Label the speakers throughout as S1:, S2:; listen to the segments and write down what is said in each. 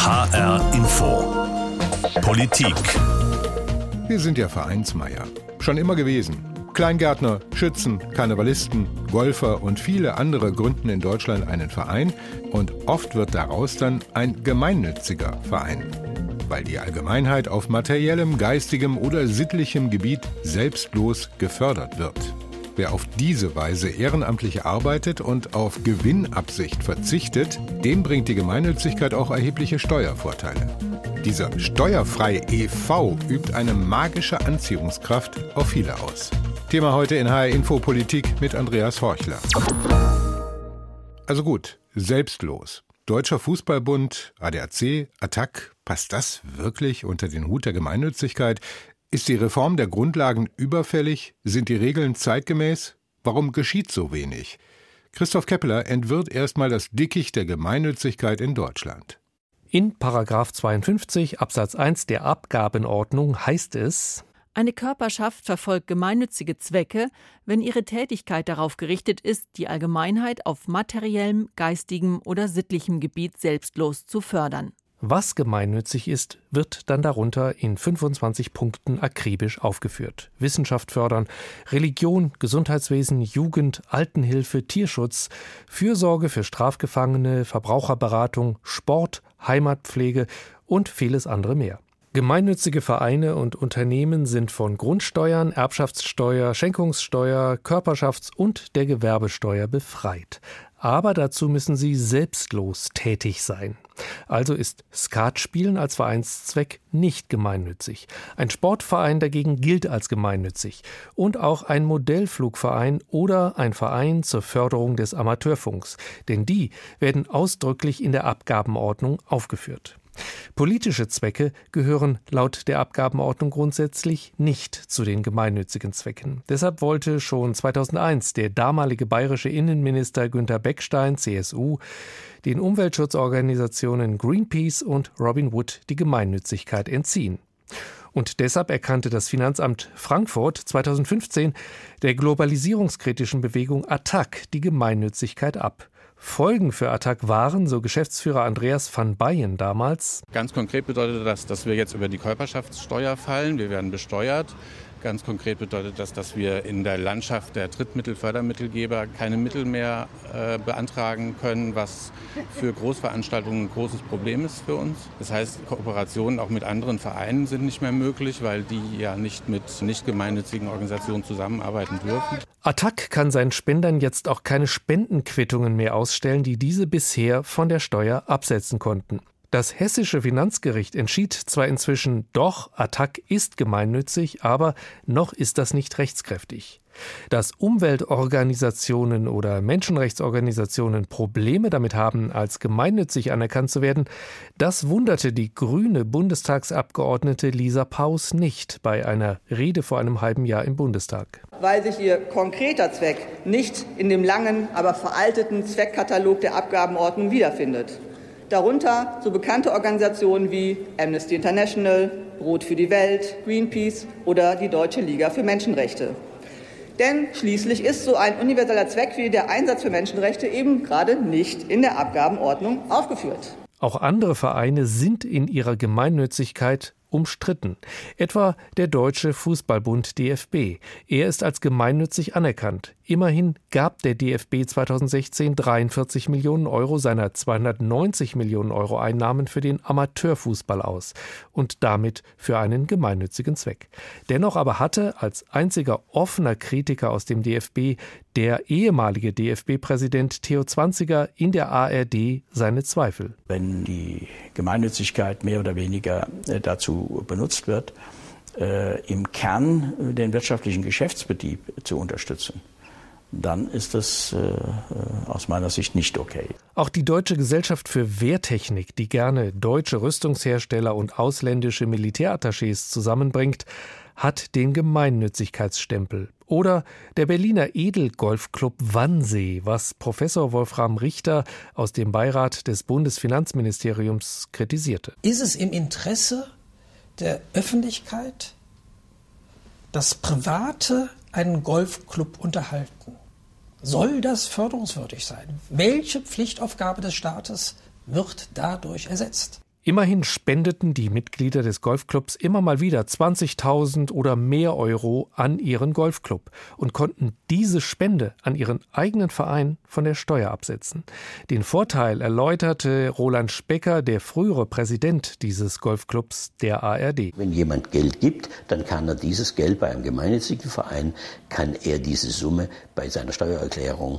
S1: HR Info. Politik.
S2: Wir sind ja Vereinsmeier. Schon immer gewesen. Kleingärtner, Schützen, Karnevalisten, Golfer und viele andere gründen in Deutschland einen Verein und oft wird daraus dann ein gemeinnütziger Verein. Weil die Allgemeinheit auf materiellem, geistigem oder sittlichem Gebiet selbstlos gefördert wird. Wer auf diese Weise ehrenamtlich arbeitet und auf Gewinnabsicht verzichtet, dem bringt die Gemeinnützigkeit auch erhebliche Steuervorteile. Dieser Steuerfrei e.V. übt eine magische Anziehungskraft auf viele aus. Thema heute in HR Info Politik mit Andreas Horchler. Also gut, selbstlos. Deutscher Fußballbund, ADAC, ATTAC, passt das wirklich unter den Hut der Gemeinnützigkeit? Ist die Reform der Grundlagen überfällig? Sind die Regeln zeitgemäß? Warum geschieht so wenig? Christoph Keppeler entwirrt erstmal das Dickicht der Gemeinnützigkeit in Deutschland.
S3: In § 52 Absatz 1 der Abgabenordnung heißt es:
S4: Eine Körperschaft verfolgt gemeinnützige Zwecke, wenn ihre Tätigkeit darauf gerichtet ist, die Allgemeinheit auf materiellem, geistigem oder sittlichem Gebiet selbstlos zu fördern.
S3: Was gemeinnützig ist, wird dann darunter in 25 Punkten akribisch aufgeführt. Wissenschaft fördern, Religion, Gesundheitswesen, Jugend, Altenhilfe, Tierschutz, Fürsorge für Strafgefangene, Verbraucherberatung, Sport, Heimatpflege und vieles andere mehr. Gemeinnützige Vereine und Unternehmen sind von Grundsteuern, Erbschaftssteuer, Schenkungssteuer, Körperschafts- und der Gewerbesteuer befreit. Aber dazu müssen sie selbstlos tätig sein. Also ist Skatspielen als Vereinszweck nicht gemeinnützig. Ein Sportverein dagegen gilt als gemeinnützig. Und auch ein Modellflugverein oder ein Verein zur Förderung des Amateurfunks. Denn die werden ausdrücklich in der Abgabenordnung aufgeführt. Politische Zwecke gehören laut der Abgabenordnung grundsätzlich nicht zu den gemeinnützigen Zwecken. Deshalb wollte schon 2001 der damalige bayerische Innenminister Günther Beckstein, CSU, den Umweltschutzorganisationen Greenpeace und Robin Wood die Gemeinnützigkeit entziehen. Und deshalb erkannte das Finanzamt Frankfurt 2015 der globalisierungskritischen Bewegung ATTAC die Gemeinnützigkeit ab. Folgen für ATTAC waren, so Geschäftsführer Andreas van Beyen damals:
S5: Ganz konkret bedeutet das, dass wir jetzt über die Körperschaftssteuer fallen. Wir werden besteuert. Ganz konkret bedeutet das, dass wir in der Landschaft der Drittmittel-Fördermittelgeber keine Mittel mehr beantragen können, was für Großveranstaltungen ein großes Problem ist für uns. Das heißt, Kooperationen auch mit anderen Vereinen sind nicht mehr möglich, weil die ja nicht mit nicht gemeinnützigen Organisationen zusammenarbeiten dürfen.
S3: ATTAC kann seinen Spendern jetzt auch keine Spendenquittungen mehr ausstellen, die diese bisher von der Steuer absetzen konnten. Das hessische Finanzgericht entschied zwar inzwischen, doch, ATTAC ist gemeinnützig, aber noch ist das nicht rechtskräftig. Dass Umweltorganisationen oder Menschenrechtsorganisationen Probleme damit haben, als gemeinnützig anerkannt zu werden, das wunderte die grüne Bundestagsabgeordnete Lisa Paus nicht bei einer Rede vor einem halben Jahr im Bundestag.
S6: Weil sich ihr konkreter Zweck nicht in dem langen, aber veralteten Zweckkatalog der Abgabenordnung wiederfindet. Darunter so bekannte Organisationen wie Amnesty International, Brot für die Welt, Greenpeace oder die Deutsche Liga für Menschenrechte. Denn schließlich ist so ein universeller Zweck wie der Einsatz für Menschenrechte eben gerade nicht in der Abgabenordnung aufgeführt.
S3: Auch andere Vereine sind in ihrer Gemeinnützigkeit umstritten. Etwa der Deutsche Fußballbund DFB. Er ist als gemeinnützig anerkannt. Immerhin gab der DFB 2016 43 Millionen Euro seiner 290 Millionen Euro Einnahmen für den Amateurfußball aus und damit für einen gemeinnützigen Zweck. Dennoch aber hatte als einziger offener Kritiker aus dem DFB der ehemalige DFB-Präsident Theo Zwanziger in der ARD seine Zweifel.
S7: Wenn die Gemeinnützigkeit mehr oder weniger dazu benutzt wird, im Kern den wirtschaftlichen Geschäftsbetrieb zu unterstützen, dann ist das aus meiner Sicht nicht okay.
S3: Auch die Deutsche Gesellschaft für Wehrtechnik, die gerne deutsche Rüstungshersteller und ausländische Militärattachés zusammenbringt, hat den Gemeinnützigkeitsstempel. Oder der Berliner Edelgolfclub Wannsee, was Professor Wolfram Richter aus dem Beirat des Bundesfinanzministeriums kritisierte.
S8: Ist es im Interesse der Öffentlichkeit, dass Private einen Golfclub unterhalten? Soll das förderungswürdig sein? Welche Pflichtaufgabe des Staates wird dadurch ersetzt?
S3: Immerhin spendeten die Mitglieder des Golfclubs immer mal wieder 20.000 oder mehr Euro an ihren Golfclub und konnten diese Spende an ihren eigenen Verein von der Steuer absetzen. Den Vorteil erläuterte Roland Specker, der frühere Präsident dieses Golfclubs der ARD.
S9: Wenn jemand Geld gibt, dann kann er dieses Geld bei einem gemeinnützigen Verein, kann er diese Summe bei seiner Steuererklärung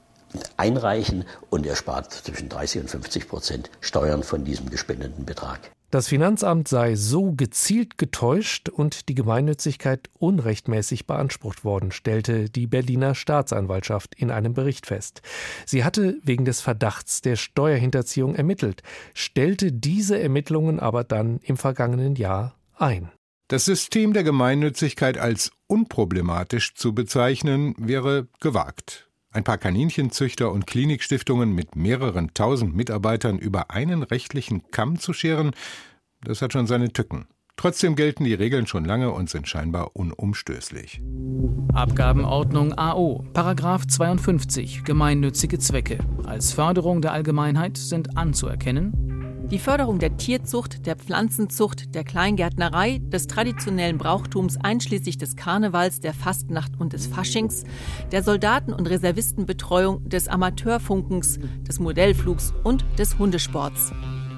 S9: einreichen und er spart zwischen 30% und 50% Steuern von diesem gespendeten Betrag.
S3: Das Finanzamt sei so gezielt getäuscht und die Gemeinnützigkeit unrechtmäßig beansprucht worden, stellte die Berliner Staatsanwaltschaft in einem Bericht fest. Sie hatte wegen des Verdachts der Steuerhinterziehung ermittelt, stellte diese Ermittlungen aber dann im vergangenen Jahr ein.
S2: Das System der Gemeinnützigkeit als unproblematisch zu bezeichnen, wäre gewagt. Ein paar Kaninchenzüchter und Klinikstiftungen mit mehreren tausend Mitarbeitern über einen rechtlichen Kamm zu scheren, das hat schon seine Tücken. Trotzdem gelten die Regeln schon lange und sind scheinbar unumstößlich.
S10: Abgabenordnung AO, Paragraph 52, gemeinnützige Zwecke. Als Förderung der Allgemeinheit sind anzuerkennen
S4: die Förderung der Tierzucht, der Pflanzenzucht, der Kleingärtnerei, des traditionellen Brauchtums einschließlich des Karnevals, der Fastnacht und des Faschings, der Soldaten- und Reservistenbetreuung, des Amateurfunkens, des Modellflugs und des Hundesports.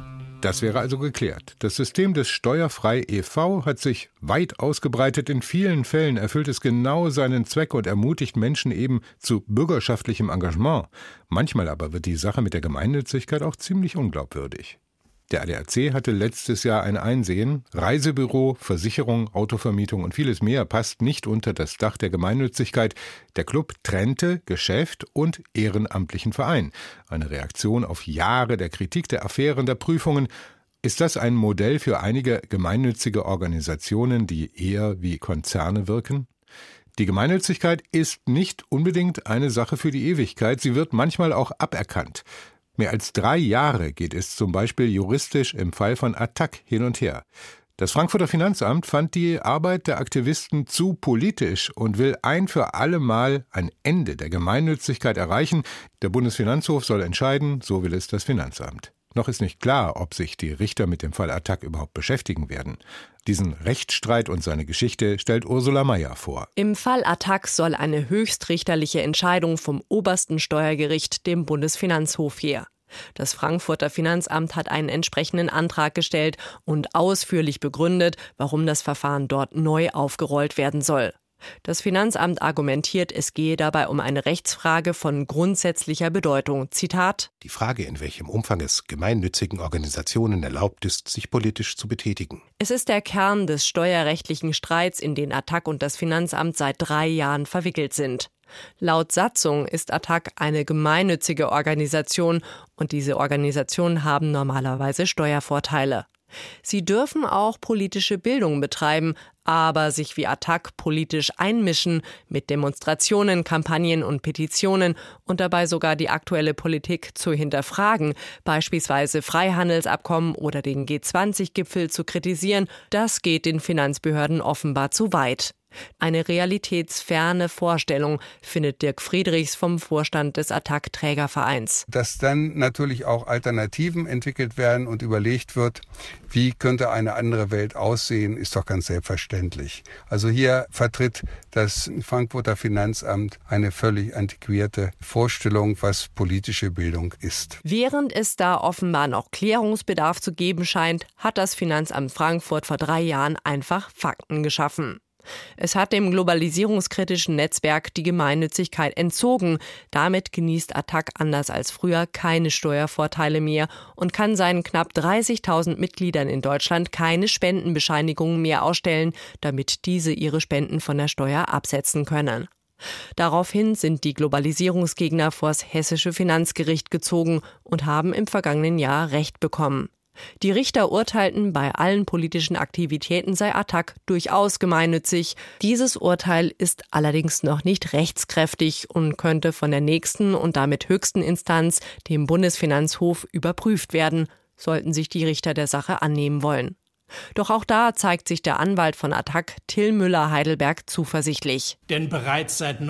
S2: Das wäre also geklärt. Das System des Steuerfrei e.V. hat sich weit ausgebreitet. In vielen Fällen erfüllt es genau seinen Zweck und ermutigt Menschen eben zu bürgerschaftlichem Engagement. Manchmal aber wird die Sache mit der Gemeinnützigkeit auch ziemlich unglaubwürdig. Der ADAC hatte letztes Jahr ein Einsehen. Reisebüro, Versicherung, Autovermietung und vieles mehr passt nicht unter das Dach der Gemeinnützigkeit. Der Club trennte Geschäft und ehrenamtlichen Verein. Eine Reaktion auf Jahre der Kritik, der Affären, der Prüfungen. Ist das ein Modell für einige gemeinnützige Organisationen, die eher wie Konzerne wirken? Die Gemeinnützigkeit ist nicht unbedingt eine Sache für die Ewigkeit. Sie wird manchmal auch aberkannt. Mehr als 3 Jahre geht es zum Beispiel juristisch im Fall von Attac hin und her. Das Frankfurter Finanzamt fand die Arbeit der Aktivisten zu politisch und will ein für alle Mal ein Ende der Gemeinnützigkeit erreichen. Der Bundesfinanzhof soll entscheiden, so will es das Finanzamt. Noch ist nicht klar, ob sich die Richter mit dem Fall Attac überhaupt beschäftigen werden. Diesen Rechtsstreit und seine Geschichte stellt Ursula Mayer vor.
S11: Im Fall Attac soll eine höchstrichterliche Entscheidung vom obersten Steuergericht, dem Bundesfinanzhof, her. Das Frankfurter Finanzamt hat einen entsprechenden Antrag gestellt und ausführlich begründet, warum das Verfahren dort neu aufgerollt werden soll. Das Finanzamt argumentiert, es gehe dabei um eine Rechtsfrage von grundsätzlicher Bedeutung. Zitat:
S12: Die Frage, in welchem Umfang es gemeinnützigen Organisationen erlaubt ist, sich politisch zu betätigen.
S11: Es ist der Kern des steuerrechtlichen Streits, in den Attac und das Finanzamt seit 3 Jahren verwickelt sind. Laut Satzung ist Attac eine gemeinnützige Organisation und diese Organisationen haben normalerweise Steuervorteile. Sie dürfen auch politische Bildung betreiben, aber sich wie Attac politisch einmischen mit Demonstrationen, Kampagnen und Petitionen und dabei sogar die aktuelle Politik zu hinterfragen, beispielsweise Freihandelsabkommen oder den G20-Gipfel zu kritisieren, das geht den Finanzbehörden offenbar zu weit. Eine realitätsferne Vorstellung, findet Dirk Friedrichs vom Vorstand des Attac-Trägervereins.
S13: Dass dann natürlich auch Alternativen entwickelt werden und überlegt wird, wie könnte eine andere Welt aussehen, ist doch ganz selbstverständlich. Also hier vertritt das Frankfurter Finanzamt eine völlig antiquierte Vorstellung, was politische Bildung ist.
S11: Während es da offenbar noch Klärungsbedarf zu geben scheint, hat das Finanzamt Frankfurt vor 3 Jahren einfach Fakten geschaffen. Es hat dem globalisierungskritischen Netzwerk die Gemeinnützigkeit entzogen. Damit genießt Attac anders als früher keine Steuervorteile mehr und kann seinen knapp 30.000 Mitgliedern in Deutschland keine Spendenbescheinigungen mehr ausstellen, damit diese ihre Spenden von der Steuer absetzen können. Daraufhin sind die Globalisierungsgegner vors hessische Finanzgericht gezogen und haben im vergangenen Jahr Recht bekommen. Die Richter urteilten, bei allen politischen Aktivitäten sei Attac durchaus gemeinnützig. Dieses Urteil ist allerdings noch nicht rechtskräftig und könnte von der nächsten und damit höchsten Instanz, dem Bundesfinanzhof, überprüft werden, sollten sich die Richter der Sache annehmen wollen. Doch auch da zeigt sich der Anwalt von Attac, Till Müller-Heidelberg, zuversichtlich.
S14: Denn bereits seit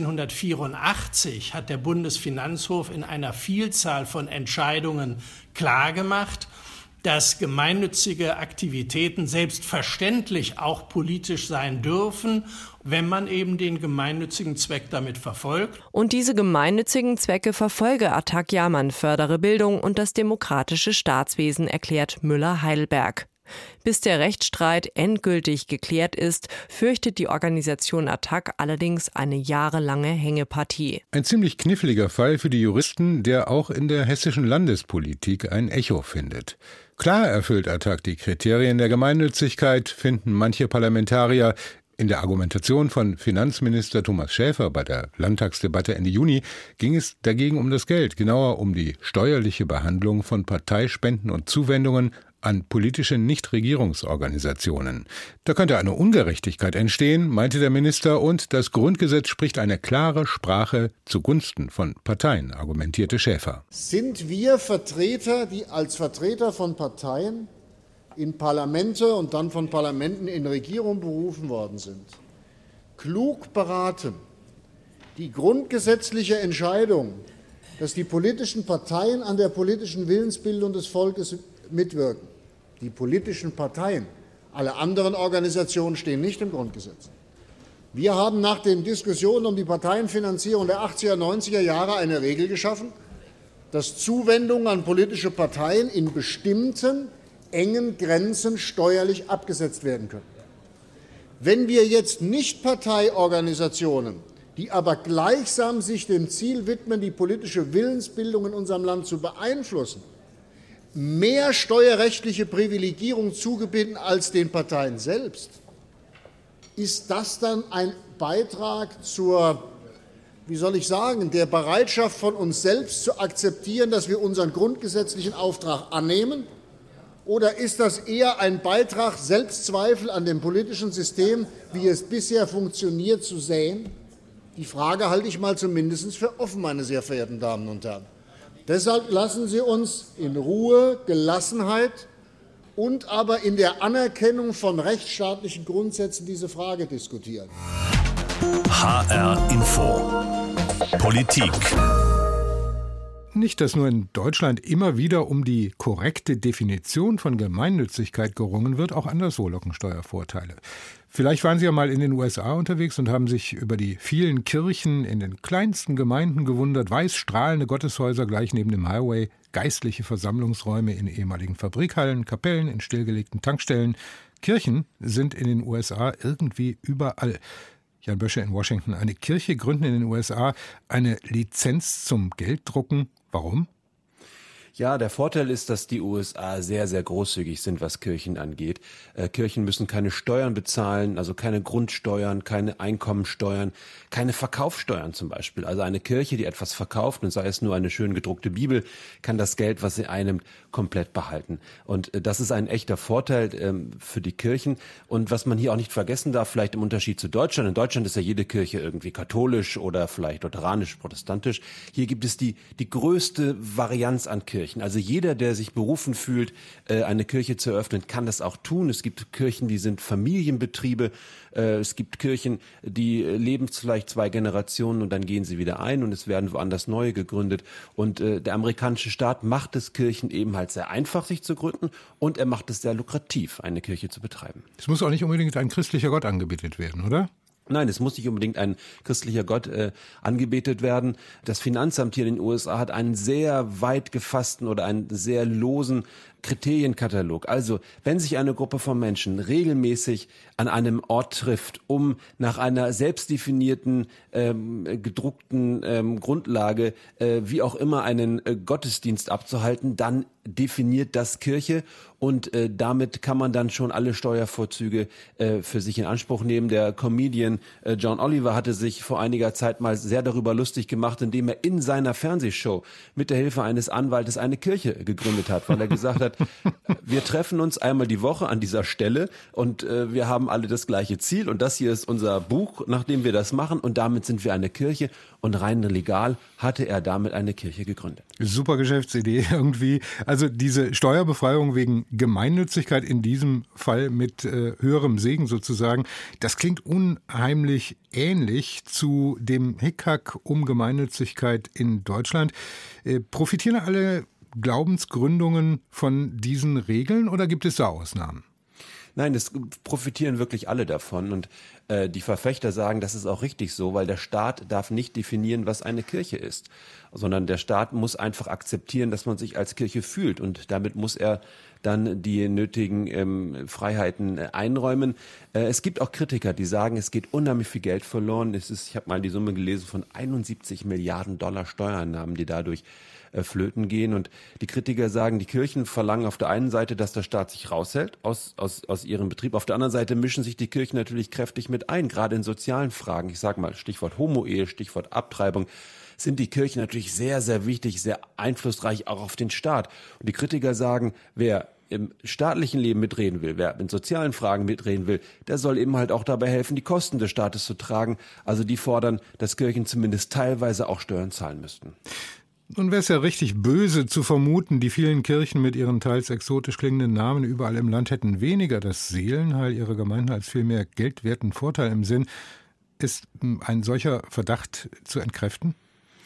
S14: 1984 hat der Bundesfinanzhof in einer Vielzahl von Entscheidungen klargemacht, dass gemeinnützige Aktivitäten selbstverständlich auch politisch sein dürfen, wenn man eben den gemeinnützigen Zweck damit verfolgt.
S11: Und diese gemeinnützigen Zwecke verfolge ATTAC ja, man fördere Bildung und das demokratische Staatswesen, erklärt Müller-Heidelberg. Bis der Rechtsstreit endgültig geklärt ist, fürchtet die Organisation ATTAC allerdings eine jahrelange Hängepartie.
S2: Ein ziemlich kniffliger Fall für die Juristen, der auch in der hessischen Landespolitik ein Echo findet. Klar erfüllt ATTAC die Kriterien der Gemeinnützigkeit, finden manche Parlamentarier. In der Argumentation von Finanzminister Thomas Schäfer bei der Landtagsdebatte Ende Juni ging es dagegen um das Geld, genauer um die steuerliche Behandlung von Parteispenden und Zuwendungen an politische Nichtregierungsorganisationen. Da könnte eine Ungerechtigkeit entstehen, meinte der Minister, und das Grundgesetz spricht eine klare Sprache zugunsten von Parteien, argumentierte Schäfer.
S15: Sind wir Vertreter, die als Vertreter von Parteien in Parlamente und dann von Parlamenten in Regierung berufen worden sind, klug beraten, die grundgesetzliche Entscheidung, dass die politischen Parteien an der politischen Willensbildung des Volkes mitwirken? Die politischen Parteien, alle anderen Organisationen stehen nicht im Grundgesetz. Wir haben nach den Diskussionen um die Parteienfinanzierung der 80er, 90er Jahre eine Regel geschaffen, dass Zuwendungen an politische Parteien in bestimmten engen Grenzen steuerlich abgesetzt werden können. Wenn wir jetzt Nicht-Parteiorganisationen, die aber gleichsam sich dem Ziel widmen, die politische Willensbildung in unserem Land zu beeinflussen, mehr steuerrechtliche Privilegierung zugebieten als den Parteien selbst, ist das dann ein Beitrag zur, der Bereitschaft von uns selbst zu akzeptieren, dass wir unseren grundgesetzlichen Auftrag annehmen? Oder ist das eher ein Beitrag, Selbstzweifel an dem politischen System, wie es bisher funktioniert, zu säen? Die Frage halte ich mal zumindest für offen, meine sehr verehrten Damen und Herren. Deshalb lassen Sie uns in Ruhe, Gelassenheit und aber in der Anerkennung von rechtsstaatlichen Grundsätzen diese Frage diskutieren.
S1: HR Info. Politik.
S2: Nicht, dass nur in Deutschland immer wieder um die korrekte Definition von Gemeinnützigkeit gerungen wird, auch anderswo locken Steuervorteile. Vielleicht waren Sie ja mal in den USA unterwegs und haben sich über die vielen Kirchen in den kleinsten Gemeinden gewundert, weiß strahlende Gotteshäuser gleich neben dem Highway, geistliche Versammlungsräume in ehemaligen Fabrikhallen, Kapellen in stillgelegten Tankstellen. Kirchen sind in den USA irgendwie überall. Jan Bösche in Washington. Eine Kirche gründen in den USA, eine Lizenz zum Gelddrucken. Warum?
S16: Ja, der Vorteil ist, dass die USA sehr, sehr großzügig sind, was Kirchen angeht. Kirchen müssen keine Steuern bezahlen, also keine Grundsteuern, keine Einkommensteuern, keine Verkaufssteuern zum Beispiel. Also eine Kirche, die etwas verkauft, und sei es nur eine schön gedruckte Bibel, kann das Geld, was sie einnimmt, komplett behalten. Und das ist ein echter Vorteil für die Kirchen. Und was man hier auch nicht vergessen darf, vielleicht im Unterschied zu Deutschland. In Deutschland ist ja jede Kirche irgendwie katholisch oder vielleicht lutheranisch, protestantisch. Hier gibt es die größte Varianz an Kirchen. Also jeder, der sich berufen fühlt, eine Kirche zu eröffnen, kann das auch tun. Es gibt Kirchen, die sind Familienbetriebe. Es gibt Kirchen, die leben vielleicht 2 Generationen und dann gehen sie wieder ein und es werden woanders neue gegründet. Und der amerikanische Staat macht es Kirchen eben halt sehr einfach, sich zu gründen, und er macht es sehr lukrativ, eine Kirche zu betreiben.
S2: Es muss auch nicht unbedingt ein christlicher Gott angebetet werden, oder?
S16: Nein, es muss nicht unbedingt ein christlicher Gott angebetet werden. Das Finanzamt hier in den USA hat einen sehr weit gefassten oder einen sehr losen Kriterienkatalog. Also, wenn sich eine Gruppe von Menschen regelmäßig an einem Ort trifft, um nach einer selbstdefinierten, gedruckten Grundlage, wie auch immer, einen Gottesdienst abzuhalten, dann definiert das Kirche, und damit kann man dann schon alle Steuervorzüge für sich in Anspruch nehmen. Der Comedian John Oliver hatte sich vor einiger Zeit mal sehr darüber lustig gemacht, indem er in seiner Fernsehshow mit der Hilfe eines Anwaltes eine Kirche gegründet hat, weil er gesagt hat, wir treffen uns einmal die Woche an dieser Stelle und wir haben alle das gleiche Ziel, und das hier ist unser Buch, nach dem wir das machen, und damit sind wir eine Kirche, und rein legal hatte er damit eine Kirche gegründet.
S2: Super Geschäftsidee irgendwie. Also diese Steuerbefreiung wegen Gemeinnützigkeit, in diesem Fall mit höherem Segen sozusagen, das klingt unheimlich ähnlich zu dem Hickhack um Gemeinnützigkeit in Deutschland. Profitieren alle Glaubensgründungen von diesen Regeln oder gibt es da Ausnahmen?
S16: Nein, es profitieren wirklich alle davon und die Verfechter sagen, das ist auch richtig so, weil der Staat darf nicht definieren, was eine Kirche ist, sondern der Staat muss einfach akzeptieren, dass man sich als Kirche fühlt und damit muss er dann die nötigen Freiheiten einräumen. Es gibt auch Kritiker, die sagen, es geht unheimlich viel Geld verloren. Ich habe mal die Summe gelesen von 71 Milliarden Dollar Steuereinnahmen, die dadurch flöten gehen. Und die Kritiker sagen, die Kirchen verlangen auf der einen Seite, dass der Staat sich raushält aus ihrem Betrieb. Auf der anderen Seite mischen sich die Kirchen natürlich kräftig mit ein, gerade in sozialen Fragen. Ich sage mal Stichwort Homo-Ehe, Stichwort Abtreibung. Sind die Kirchen natürlich sehr, sehr wichtig, sehr einflussreich auch auf den Staat. Und die Kritiker sagen, wer im staatlichen Leben mitreden will, wer in sozialen Fragen mitreden will, der soll eben halt auch dabei helfen, die Kosten des Staates zu tragen. Also die fordern, dass Kirchen zumindest teilweise auch Steuern zahlen müssten.
S2: Nun wäre es ja richtig böse zu vermuten, die vielen Kirchen mit ihren teils exotisch klingenden Namen überall im Land hätten weniger das Seelenheil ihrer Gemeinden als vielmehr geldwerten Vorteil im Sinn. Ist ein solcher Verdacht zu entkräften?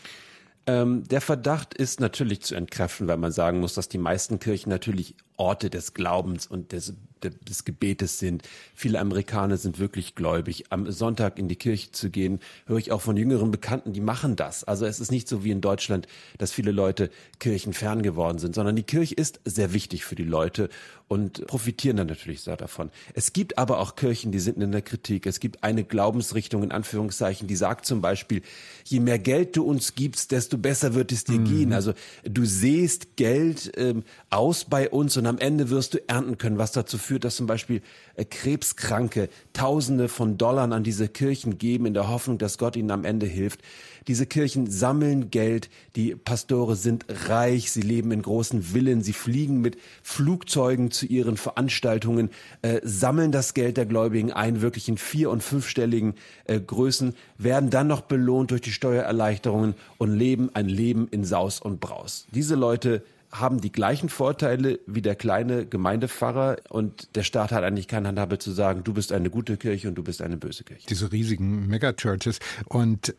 S16: Der Verdacht ist natürlich zu entkräften, weil man sagen muss, dass die meisten Kirchen natürlich Orte des Glaubens und des Gebetes sind. Viele Amerikaner sind wirklich gläubig. Am Sonntag in die Kirche zu gehen, höre ich auch von jüngeren Bekannten, die machen das. Also es ist nicht so wie in Deutschland, dass viele Leute kirchenfern geworden sind, sondern die Kirche ist sehr wichtig für die Leute und profitieren dann natürlich sehr davon. Es gibt aber auch Kirchen, die sind in der Kritik. Es gibt eine Glaubensrichtung in Anführungszeichen, die sagt zum Beispiel, je mehr Geld du uns gibst, desto besser wird es dir gehen. Also du sähst Geld aus bei uns und am Ende wirst du ernten können, was dazu führt, dass zum Beispiel Krebskranke Tausende von Dollar an diese Kirchen geben, in der Hoffnung, dass Gott ihnen am Ende hilft. Diese Kirchen sammeln Geld, die Pastore sind reich, sie leben in großen Villen, sie fliegen mit Flugzeugen zu ihren Veranstaltungen, sammeln das Geld der Gläubigen ein, wirklich in 4- und 5-stelligen Größen, werden dann noch belohnt durch die Steuererleichterungen und leben ein Leben in Saus und Braus. Diese Leute haben die gleichen Vorteile wie der kleine Gemeindepfarrer und der Staat hat eigentlich keine Handhabe zu sagen, du bist eine gute Kirche und du bist eine böse Kirche.
S2: Diese riesigen Megachurches. Und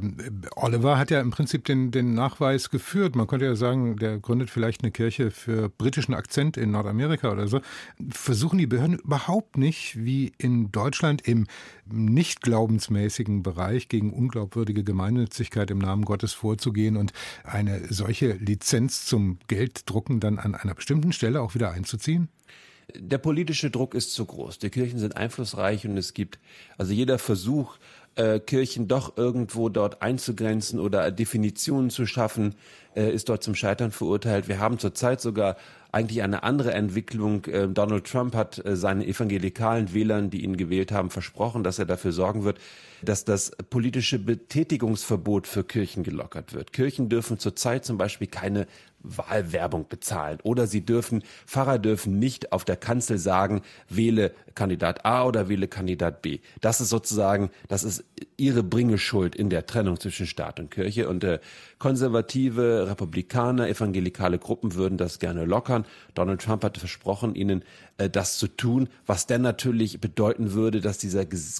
S2: Oliver hat ja im Prinzip den Nachweis geführt. Man könnte ja sagen, der gründet vielleicht eine Kirche für britischen Akzent in Nordamerika oder so. Versuchen die Behörden überhaupt nicht, wie in Deutschland im nicht glaubensmäßigen Bereich gegen unglaubwürdige Gemeinnützigkeit im Namen Gottes vorzugehen und eine solche Lizenz zum Gelddrucken dann an einer bestimmten Stelle auch wieder einzuziehen?
S16: Der politische Druck ist zu groß. Die Kirchen sind einflussreich und es gibt also jeder Versuch, Kirchen doch irgendwo dort einzugrenzen oder Definitionen zu schaffen, ist dort zum Scheitern verurteilt. Wir haben zurzeit sogar eigentlich eine andere Entwicklung. Donald Trump hat seinen evangelikalen Wählern, die ihn gewählt haben, versprochen, dass er dafür sorgen wird, dass das politische Betätigungsverbot für Kirchen gelockert wird. Kirchen dürfen zurzeit zum Beispiel keine Wahlwerbung bezahlen oder Pfarrer dürfen nicht auf der Kanzel sagen, wähle Kandidat A oder wähle Kandidat B. Das ist ihre Bringeschuld in der Trennung zwischen Staat und Kirche und konservative, Republikaner, evangelikale Gruppen würden das gerne lockern. Donald Trump hat versprochen, ihnen das zu tun, was dann natürlich bedeuten würde, dass die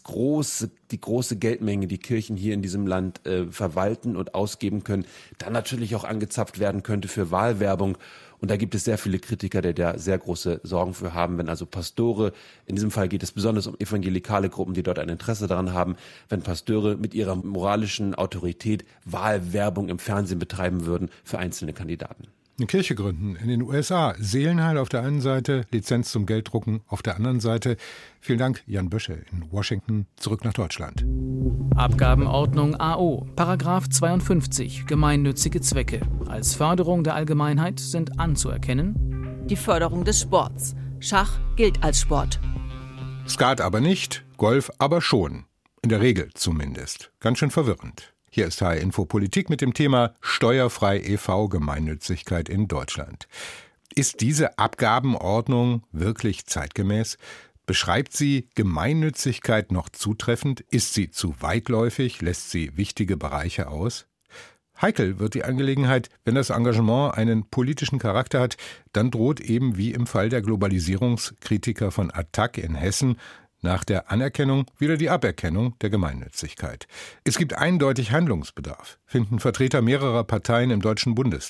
S16: große Geldmenge, die Kirchen hier in diesem Land verwalten und ausgeben können, dann natürlich auch angezapft werden könnte für Wahlwerbung. Und da gibt es sehr viele Kritiker, die da sehr große Sorgen für haben, wenn also Pastore, in diesem Fall geht es besonders um evangelikale Gruppen, die dort ein Interesse daran haben, wenn Pastoren mit ihrer moralischen Autorität Wahlwerbung im Fernsehen betreiben würden für einzelne Kandidaten.
S2: Eine Kirche gründen in den USA. Seelenheil auf der einen Seite, Lizenz zum Gelddrucken auf der anderen Seite. Vielen Dank, Jan Bösche in Washington. Zurück nach Deutschland.
S10: Abgabenordnung AO, Paragraph 52, gemeinnützige Zwecke. Als Förderung der Allgemeinheit sind anzuerkennen:
S4: die Förderung des Sports. Schach gilt als Sport.
S2: Skat aber nicht, Golf aber schon. In der Regel zumindest. Ganz schön verwirrend. Hier ist HR Info Politik mit dem Thema Steuerfrei e.V. Gemeinnützigkeit in Deutschland. Ist diese Abgabenordnung wirklich zeitgemäß? Beschreibt sie Gemeinnützigkeit noch zutreffend? Ist sie zu weitläufig? Lässt sie wichtige Bereiche aus? Heikel wird die Angelegenheit, wenn das Engagement einen politischen Charakter hat, dann droht eben wie im Fall der Globalisierungskritiker von Attac in Hessen nach der Anerkennung wieder die Aberkennung der Gemeinnützigkeit. Es gibt eindeutig Handlungsbedarf, finden Vertreter mehrerer Parteien im Deutschen Bundestag.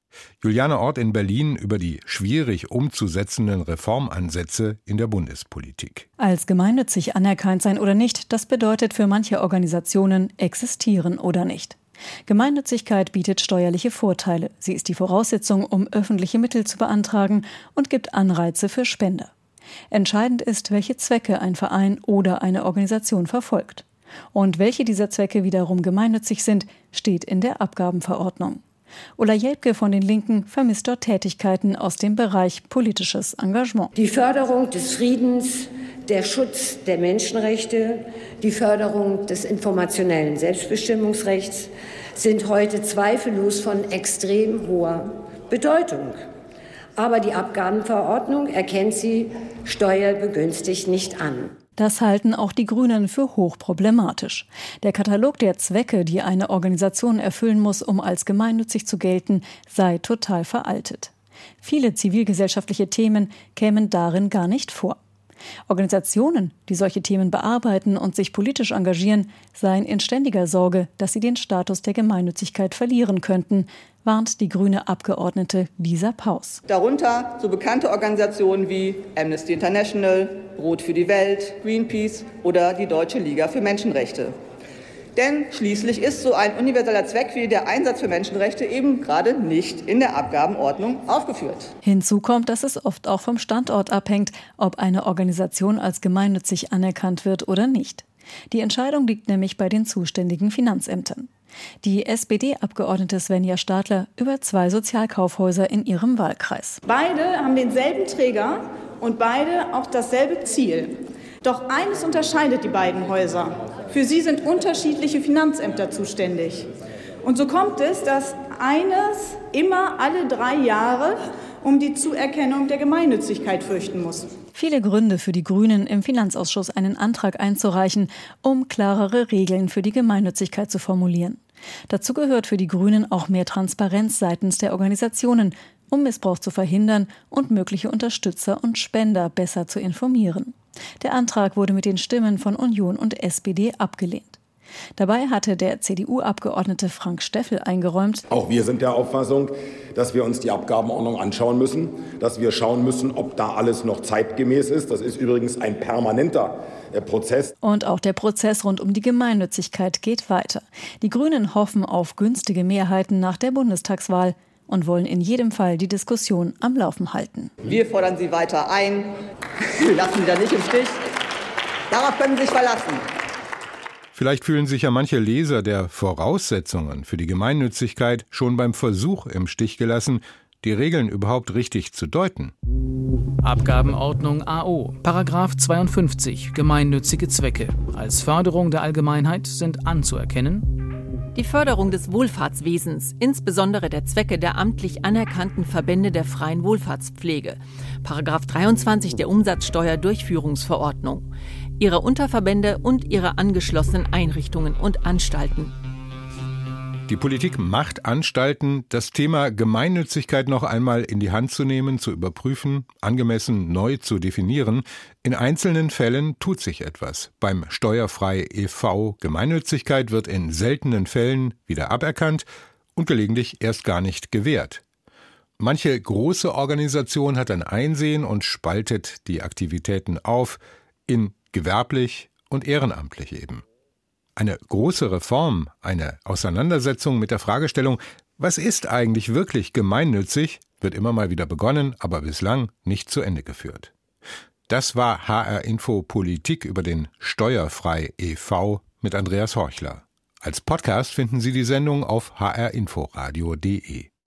S2: Juliane Orth in Berlin über die schwierig umzusetzenden Reformansätze in der Bundespolitik.
S17: Als gemeinnützig anerkannt sein oder nicht, das bedeutet für manche Organisationen existieren oder nicht. Gemeinnützigkeit bietet steuerliche Vorteile. Sie ist die Voraussetzung, um öffentliche Mittel zu beantragen und gibt Anreize für Spender. Entscheidend ist, welche Zwecke ein Verein oder eine Organisation verfolgt. Und welche dieser Zwecke wiederum gemeinnützig sind, steht in der Abgabenverordnung. Ulla Jelpke von den Linken vermisst dort Tätigkeiten aus dem Bereich politisches Engagement.
S18: Die Förderung des Friedens, der Schutz der Menschenrechte, die Förderung des informationellen Selbstbestimmungsrechts sind heute zweifellos von extrem hoher Bedeutung. Aber die Abgabenverordnung erkennt sie steuerbegünstigt nicht an.
S17: Das halten auch die Grünen für hochproblematisch. Der Katalog der Zwecke, die eine Organisation erfüllen muss, um als gemeinnützig zu gelten, sei total veraltet. Viele zivilgesellschaftliche Themen kämen darin gar nicht vor. Organisationen, die solche Themen bearbeiten und sich politisch engagieren, seien in ständiger Sorge, dass sie den Status der Gemeinnützigkeit verlieren könnten, warnt die grüne Abgeordnete Lisa Paus.
S6: Darunter so bekannte Organisationen wie Amnesty International, Brot für die Welt, Greenpeace oder die Deutsche Liga für Menschenrechte. Denn schließlich ist so ein universeller Zweck wie der Einsatz für Menschenrechte eben gerade nicht in der Abgabenordnung aufgeführt.
S17: Hinzu kommt, dass es oft auch vom Standort abhängt, ob eine Organisation als gemeinnützig anerkannt wird oder nicht. Die Entscheidung liegt nämlich bei den zuständigen Finanzämtern. Die SPD-Abgeordnete Svenja Stadler über 2 Sozialkaufhäuser in ihrem Wahlkreis.
S19: Beide haben denselben Träger und beide auch dasselbe Ziel. Doch eines unterscheidet die beiden Häuser. Für sie sind unterschiedliche Finanzämter zuständig. Und so kommt es, dass eines immer alle 3 Jahre um die Zuerkennung der Gemeinnützigkeit fürchten muss.
S17: Viele Gründe für die Grünen, im Finanzausschuss einen Antrag einzureichen, um klarere Regeln für die Gemeinnützigkeit zu formulieren. Dazu gehört für die Grünen auch mehr Transparenz seitens der Organisationen, um Missbrauch zu verhindern und mögliche Unterstützer und Spender besser zu informieren. Der Antrag wurde mit den Stimmen von Union und SPD abgelehnt. Dabei hatte der CDU-Abgeordnete Frank Steffel eingeräumt:
S20: Auch wir sind der Auffassung, dass wir uns die Abgabenordnung anschauen müssen, dass wir schauen müssen, ob da alles noch zeitgemäß ist. Das ist übrigens ein permanenter Prozess.
S17: Und auch der Prozess rund um die Gemeinnützigkeit geht weiter. Die Grünen hoffen auf günstige Mehrheiten nach der Bundestagswahl und wollen in jedem Fall die Diskussion am Laufen halten.
S6: Wir fordern Sie weiter ein. Wir lassen Sie da nicht im Stich. Darauf können Sie sich verlassen.
S2: Vielleicht fühlen sich ja manche Leser der Voraussetzungen für die Gemeinnützigkeit schon beim Versuch im Stich gelassen, die Regeln überhaupt richtig zu deuten.
S10: Abgabenordnung AO, Paragraph 52, gemeinnützige Zwecke. Als Förderung der Allgemeinheit sind anzuerkennen:
S4: die Förderung des Wohlfahrtswesens, insbesondere der Zwecke der amtlich anerkannten Verbände der freien Wohlfahrtspflege. Paragraph 23 der Umsatzsteuerdurchführungsverordnung. Ihre Unterverbände und ihre angeschlossenen Einrichtungen und Anstalten.
S2: Die Politik macht Anstalten, das Thema Gemeinnützigkeit noch einmal in die Hand zu nehmen, zu überprüfen, angemessen neu zu definieren. In einzelnen Fällen tut sich etwas. Beim Steuerfrei e.V. Gemeinnützigkeit wird in seltenen Fällen wieder aberkannt und gelegentlich erst gar nicht gewährt. Manche große Organisation hat ein Einsehen und spaltet die Aktivitäten auf in gewerblich und ehrenamtlich eben. Eine große Reform, eine Auseinandersetzung mit der Fragestellung, was ist eigentlich wirklich gemeinnützig, wird immer mal wieder begonnen, aber bislang nicht zu Ende geführt. Das war HR Info Politik über den Steuerfrei e.V. mit Andreas Horchler. Als Podcast finden Sie die Sendung auf hrinforadio.de.